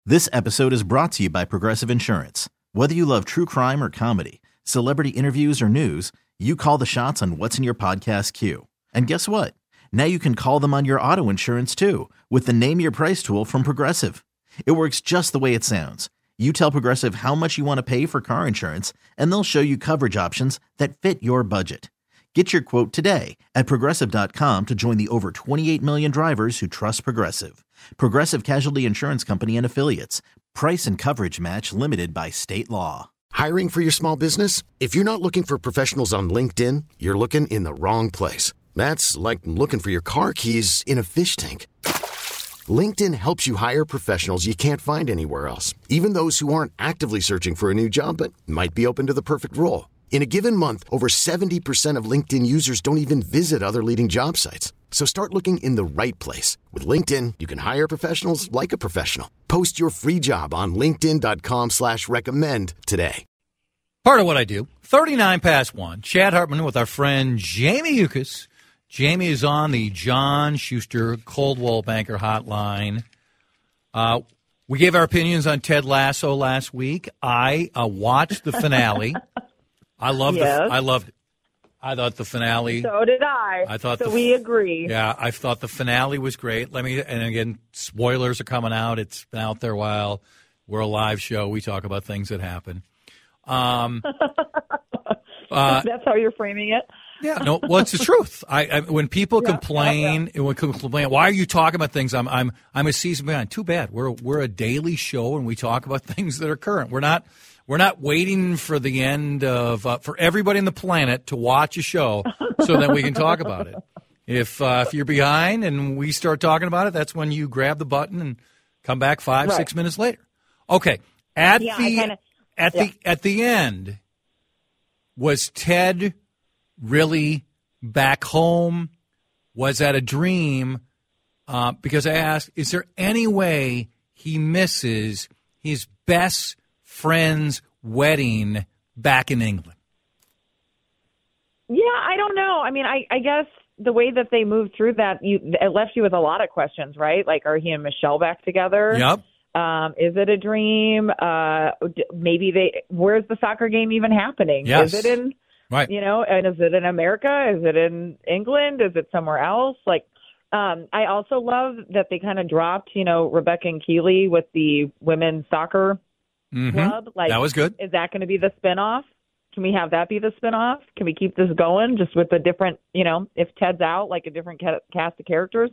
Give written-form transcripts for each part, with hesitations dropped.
This episode is brought to you by Progressive Insurance. Whether you love true crime or comedy, celebrity interviews or news, you call the shots on what's in your podcast queue. And guess what? Now you can call them on your auto insurance too with the Name Your Price tool from Progressive. It works just the way it sounds. You tell Progressive how much you want to pay for car insurance, and they'll show you coverage options that fit your budget. Get your quote today at Progressive.com to join the over 28 million drivers who trust Progressive. Progressive Casualty Insurance Company and Affiliates. Price and coverage match limited by state law. Hiring for your small business? If you're not looking for professionals on LinkedIn, you're looking in the wrong place. That's like looking for your car keys in a fish tank. LinkedIn helps you hire professionals you can't find anywhere else, even those who aren't actively searching for a new job but might be open to the perfect role. In a given month, over 70% of LinkedIn users don't even visit other leading job sites. So start looking in the right place. With LinkedIn, you can hire professionals like a professional. Post your free job on linkedin.com/recommend today. Part of what I do, 39 past 1, Chad Hartman with our friend Jamie Yuccas. Jamie is on the John Schuster Coldwell Banker Hotline. We gave our opinions on Ted Lasso last week. I watched the finale. I loved it. I thought the finale. So did I. We agree. Yeah, I thought the finale was great. And again, spoilers are coming out. It's been out there a while. We're a live show. We talk about things that happen. That's how you're framing it. Yeah, no. Well, it's the truth. When people complain, why are you talking about things? I'm a season behind. Too bad. We're a daily show, and we talk about things that are current. We're not waiting for the end of for everybody on the planet to watch a show so that we can talk about it. If you're behind and we start talking about it, that's when you grab the button and come back 5-6 minutes later. Okay. At the end, was Ted really back home? Was that a dream? Because I asked, is there any way he misses his best friend's wedding back in England? Yeah, I don't know. I mean, I guess the way that they moved through that, it left you with a lot of questions, right? Like, are he and Michelle back together? Yep. Is it a dream? Where's the soccer game even happening? Yes. Is it in, and is it in America? Is it in England? Is it somewhere else? Like, I also love that they kind of dropped, Rebecca and Keeley with the women's soccer club. Like, that was good. Is that going to be the spinoff? Can we have that be the spinoff? Can we keep this going just with a different, if Ted's out, like a different cast of characters?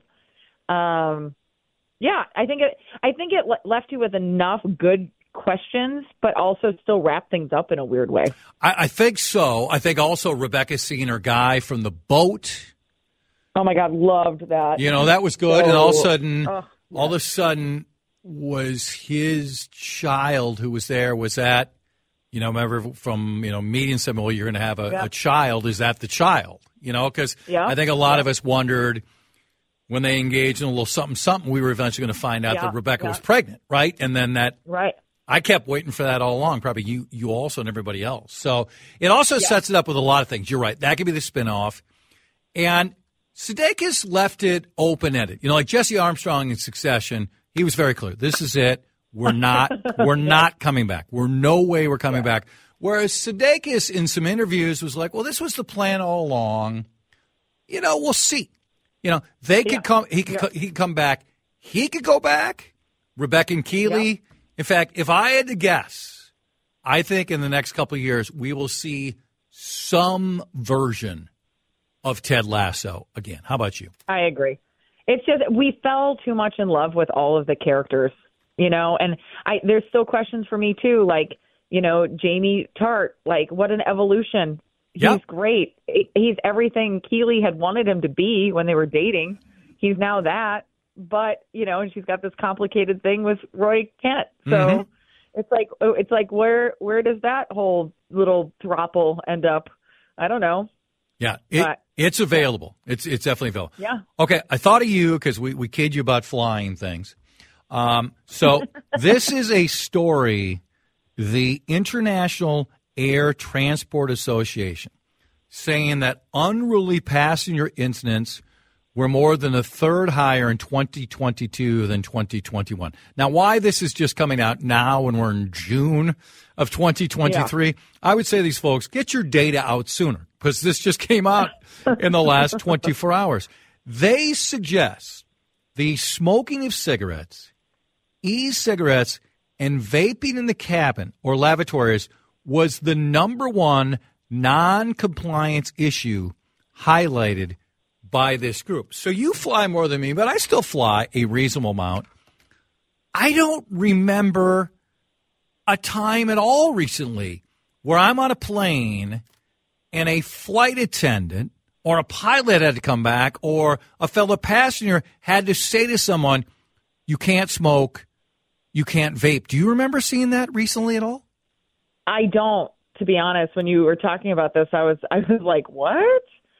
Yeah, I think it left you with enough good questions, but also still wrap things up in a weird way. I think so. I think also Rebecca seeing her guy from the boat. Oh my God, loved that. That was good. And all of a sudden, was his child who was there? Was that, remember from meeting someone? Well, you're going to have a child. Is that the child? Because I think a lot of us wondered. When they engaged in a little something, we were eventually going to find out that Rebecca was pregnant, right? And then I kept waiting for that all along, probably you also and everybody else. So it also sets it up with a lot of things. You're right. That could be the spinoff. And Sudeikis left it open-ended. Like Jesse Armstrong in Succession, he was very clear. This is it. We're not coming back. No way we're coming back. Whereas Sudeikis in some interviews was like, well, this was the plan all along. We'll see. They could come. He could come back. He could go back. Rebecca and Keeley. Yeah. In fact, if I had to guess, I think in the next couple of years we will see some version of Ted Lasso again. How about you? I agree. It's just we fell too much in love with all of the characters, and there's still questions for me too. Like, Jamie Tart. Like, what an evolution. He's great. He's everything Keeley had wanted him to be when they were dating. He's now that. But, and she's got this complicated thing with Roy Kent. So it's like where does that whole little throuple end up? I don't know. Yeah, it's available. It's definitely available. Yeah. Okay, I thought of you because we kid you about flying things. So this is a story, the International Air Transport Association, saying that unruly passenger incidents were more than a third higher in 2022 than 2021. Now, why this is just coming out now when we're in June of 2023, I would say these folks, get your data out sooner because this just came out in the last 24 hours. They suggest the smoking of cigarettes, e-cigarettes, and vaping in the cabin or lavatories was the number one non-compliance issue highlighted by this group. So you fly more than me, but I still fly a reasonable amount. I don't remember a time at all recently where I'm on a plane and a flight attendant or a pilot had to come back or a fellow passenger had to say to someone, you can't smoke, you can't vape. Do you remember seeing that recently at all? I don't, to be honest. When you were talking about this, I was like, what?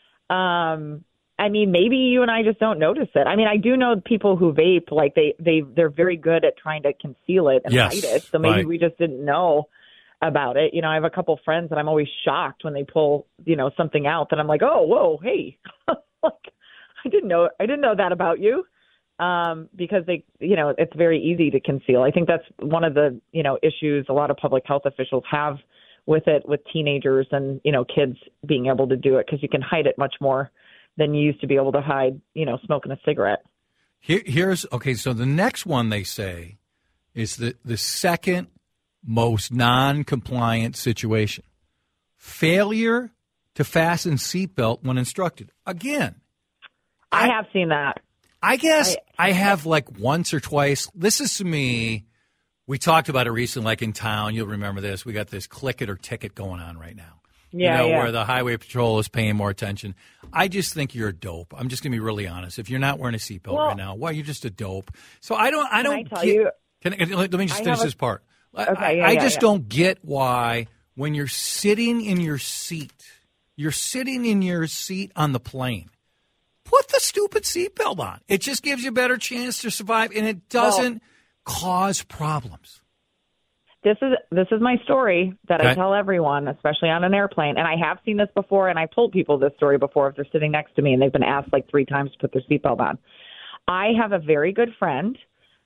I mean, maybe you and I just don't notice it. I mean, I do know people who vape, like they're very good at trying to conceal it and hide it. So maybe we just didn't know about it. You know, I have a couple friends that I'm always shocked when they pull, something out that I'm like, oh, whoa, hey, like, I didn't know that about you. Because it's very easy to conceal. I think that's one of the, issues a lot of public health officials have with teenagers and, kids being able to do it because you can hide it much more than you used to be able to hide, smoking a cigarette. So the next one they say is the second most non-compliant situation. Failure to fasten seatbelt when instructed. Again. I have seen that. I guess I have like once or twice. This is to me, we talked about it recently, like in town. You'll remember this. We got this click it or ticket going on right now. Where the highway patrol is paying more attention. I just think you're a dope. I'm just going to be really honest. If you're not wearing a seatbelt right now, you're just a dope. So I don't let me just finish this part. Okay, I just don't get why when you're sitting in your seat on the plane, put the stupid seatbelt on. It just gives you a better chance to survive, and it doesn't cause problems. This is my story that I tell everyone, especially on an airplane. And I have seen this before, and I've told people this story before if they're sitting next to me and they've been asked like 3 times to put their seatbelt on. I have a very good friend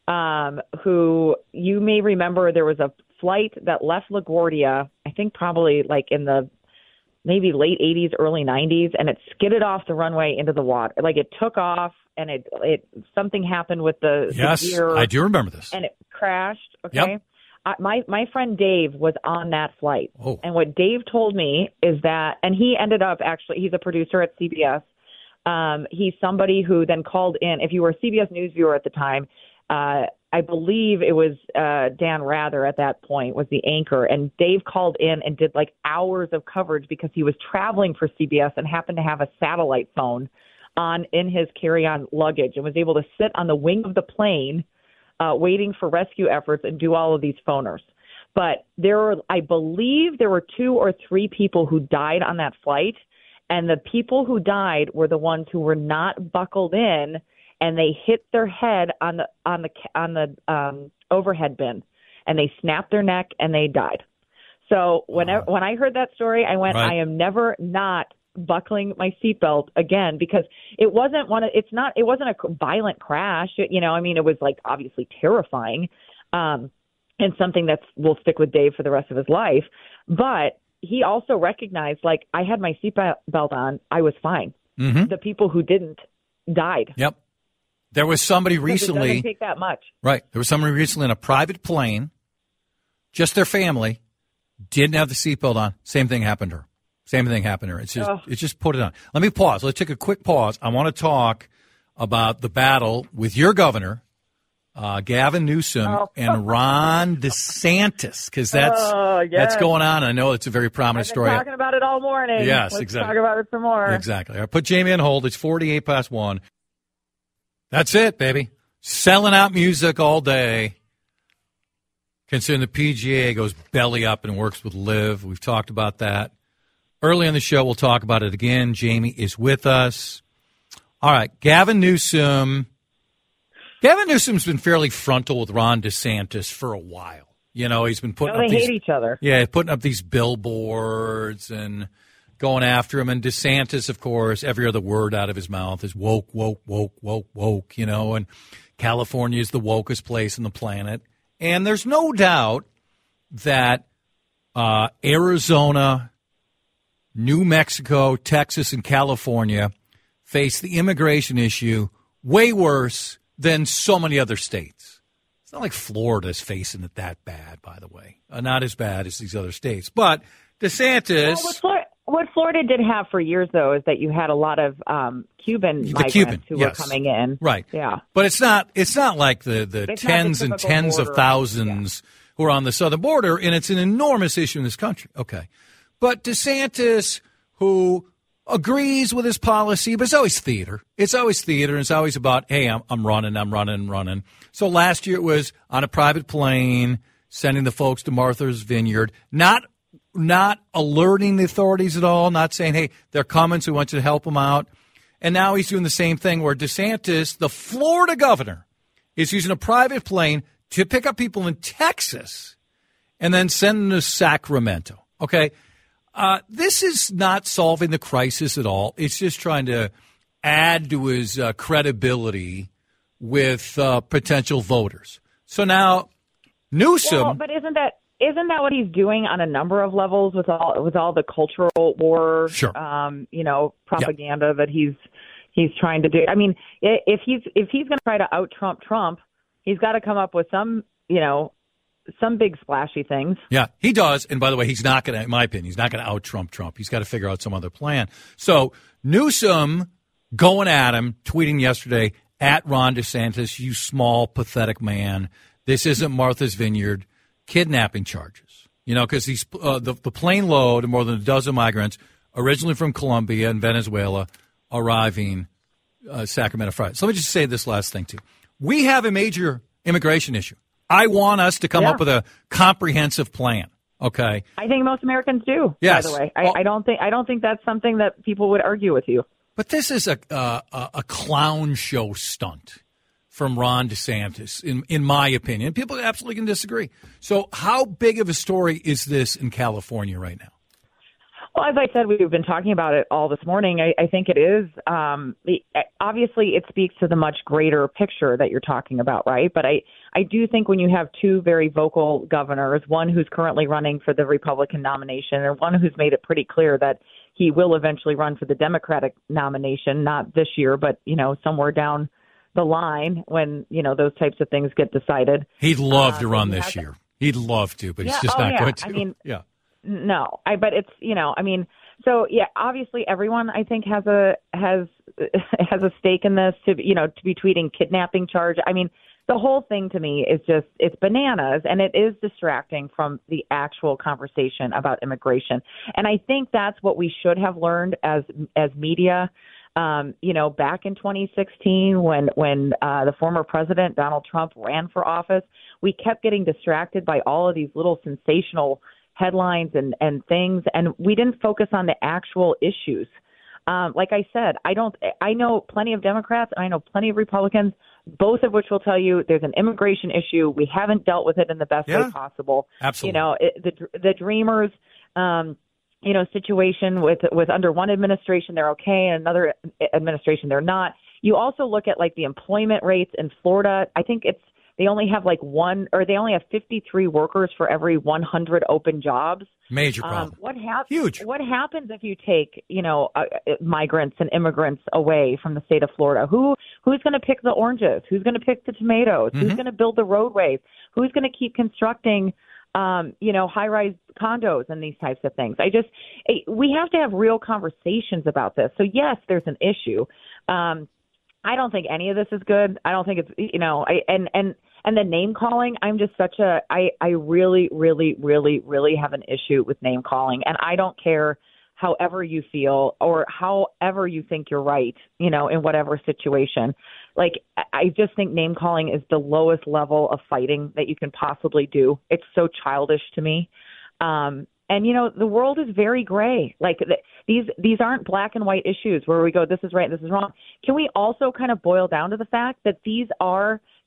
who you may remember there was a flight that left LaGuardia, I think probably like in the maybe late 80s, early 90s, and it skidded off the runway into the water. Like it took off, and it something happened with the gear. I do remember this. And it crashed, okay? Yep. My friend Dave was on that flight. Oh. And what Dave told me is that, and he ended up he's a producer at CBS. He's somebody who then called in. If you were a CBS News viewer at the time, I believe it was Dan Rather at that point was the anchor. And Dave called in and did like hours of coverage because he was traveling for CBS and happened to have a satellite phone in his carry-on luggage and was able to sit on the wing of the plane waiting for rescue efforts and do all of these phoners. But I believe there were 2 or 3 people who died on that flight, and the people who died were the ones who were not buckled in, and they hit their head on the overhead bin, and they snapped their neck and they died. So when I heard that story, I went, I am never not buckling my seatbelt again, because it wasn't a violent crash. It was like obviously terrifying, and something that will stick with Dave for the rest of his life. But he also recognized, like, I had my seatbelt on, I was fine. Mm-hmm. The people who didn't died. Yep. There was somebody recently. It doesn't take that much. Right. There was somebody recently in a private plane, just their family, didn't have the seatbelt on. Same thing happened to her. It's just put it on. Let me pause. Let's take a quick pause. I want to talk about the battle with your governor, Gavin Newsom, and Ron DeSantis, because that's going on. I know it's a very prominent story. I've been talking about it all morning. Yes, Let's exactly. talk about it some more. Exactly. All right, put Jamie on hold. It's 48 past 1. That's it, baby. Selling out music all day. Considering the PGA goes belly up and works with Liv. We've talked about that. Early in the show, we'll talk about it again. Jamie is with us. All right, Gavin Newsom. Gavin Newsom's been fairly frontal with Ron DeSantis for a while. He's been putting up they hate each other. Yeah, putting up these billboards and going after him. And DeSantis, of course, every other word out of his mouth is woke, woke, woke, woke, woke, and California is the wokest place on the planet. And there's no doubt that Arizona, New Mexico, Texas, and California face the immigration issue way worse than so many other states. It's not like Florida's facing it that bad, by the way. Not as bad as these other states. But DeSantis... Well, what Florida did have for years, though, is that you had a lot of Cuban migrants who were coming in. Right. Yeah. But it's not like the tens and tens of thousands who are on the southern border, and it's an enormous issue in this country. Okay. But DeSantis, who agrees with his policy, but it's always theater. It's always theater, and it's always about, hey, I'm running. So last year it was on a private plane, sending the folks to Martha's Vineyard, not alerting the authorities at all, not saying, hey, they're coming, so we want you to help them out. And now he's doing the same thing where DeSantis, the Florida governor, is using a private plane to pick up people in Texas and then send them to Sacramento. Okay? This is not solving the crisis at all. It's just trying to add to his credibility with potential voters. So now Newsom... Well, but isn't that what he's doing on a number of levels with all the cultural war, sure. Propaganda that he's trying to do? I mean, if he's going to try to out Trump, he's got to come up with some big splashy things. Yeah, he does. And by the way, he's not going to, in my opinion, he's not going to out Trump. He's got to figure out some other plan. So Newsom going at him, tweeting yesterday, at Ron DeSantis, you small, pathetic man. This isn't Martha's Vineyard. Kidnapping charges, because he's the plane load of more than a dozen migrants, originally from Colombia and Venezuela, arriving Sacramento Friday. So let me just say this last thing, too. We have a major immigration issue. I want us to come up with a comprehensive plan, okay? I think most Americans do, yes. By the way. I don't think that's something that people would argue with you. But this is a clown show stunt from Ron DeSantis, in my opinion. People absolutely can disagree. So how big of a story is this in California right now? Well, as I said, we've been talking about it all this morning. I think it is. Obviously, it speaks to the much greater picture that you're talking about, right? But I do think when you have two very vocal governors, one who's currently running for the Republican nomination and one who's made it pretty clear that he will eventually run for the Democratic nomination, not this year, but, somewhere down the line when, those types of things get decided. He'd love to run this year. He'd love to, but he's just not going to. I mean, yeah. No, but it's, so yeah, obviously everyone I think has a stake in this to be tweeting kidnapping charge. I mean, the whole thing to me is just, it's bananas, and it is distracting from the actual conversation about immigration. And I think that's what we should have learned as media. Back in 2016, when the former president, Donald Trump, ran for office, we kept getting distracted by all of these little sensational headlines and things, and we didn't focus on the actual issues. Like I said, I know plenty of Democrats, and I know plenty of Republicans, both of which will tell you there's an immigration issue. We haven't dealt with it in the best way possible. Absolutely. The Dreamers, situation with under one administration, they're okay, and another administration, they're not. You also look at the employment rates in Florida. I think they only have 53 workers for every 100 open jobs. Major problem. Huge. What happens if you take, migrants and immigrants away from the state of Florida? Who's going to pick the oranges? Who's going to pick the tomatoes? Mm-hmm. Who's going to build the roadways? Who's going to keep constructing high-rise condos and these types of things? We have to have real conversations about this. So yes, there's an issue. I don't think any of this is good. I don't think it's, and the name calling, I'm just I really, really, really, really have an issue with name calling. And I don't care however you feel or however you think you're right, in whatever situation. I just think name calling is the lowest level of fighting that you can possibly do. It's so childish to me. And, the world is very gray. These aren't black and white issues where we go, this is right, this is wrong. Can we also kind of boil down to the fact that these are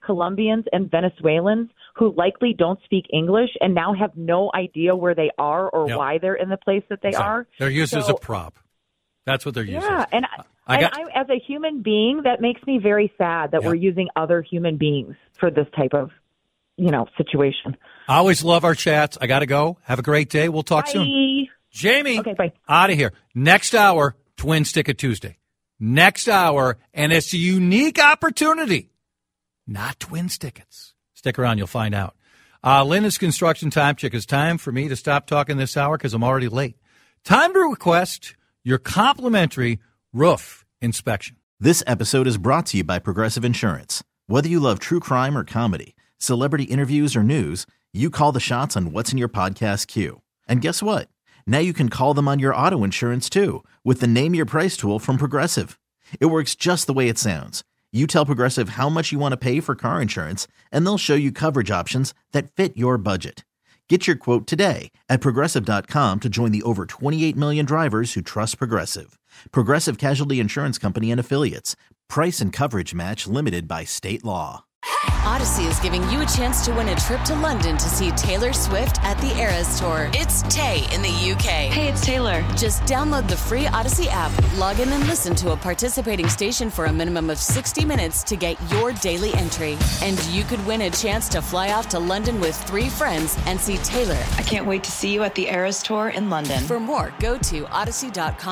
Colombians and Venezuelans who likely don't speak English and now have no idea where they are or why they're in the place that they are. They're used as a prop. That's what they're used as. And I, as a human being, that makes me very sad that we're using other human beings for this type of, situation. I always love our chats. I got to go. Have a great day. We'll talk soon. Jamie, bye. Out of here. Next hour, Twins Ticket Tuesday. Next hour, and it's a unique opportunity. Not Twins tickets. Stick around. You'll find out. Linda's Construction Time Check. It's time for me to stop talking this hour because I'm already late. Time to request your complimentary roof inspection. This episode is brought to you by Progressive Insurance. Whether you love true crime or comedy, celebrity interviews or news, you call the shots on what's in your podcast queue. And guess what? Now you can call them on your auto insurance too with the Name Your Price tool from Progressive. It works just the way it sounds. You tell Progressive how much you want to pay for car insurance, and they'll show you coverage options that fit your budget. Get your quote today at Progressive.com to join the over 28 million drivers who trust Progressive. Progressive Casualty Insurance Company and Affiliates. Price and coverage match limited by state law. Odyssey is giving you a chance to win a trip to London to see Taylor Swift at the Eras Tour. It's Tay in the UK. Hey, it's Taylor. Just download the free Odyssey app, log in and listen to a participating station for a minimum of 60 minutes to get your daily entry. And you could win a chance to fly off to London with 3 friends and see Taylor. I can't wait to see you at the Eras Tour in London. For more, go to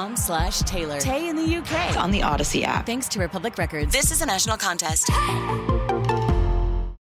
odyssey.com/Taylor. Tay in the UK. It's on the Odyssey app. Thanks to Republic Records. This is a national contest.